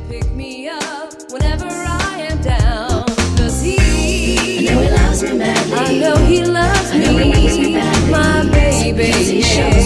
pick me up whenever I am down. 'Cause I know he loves me badly. I know he loves me, my baby.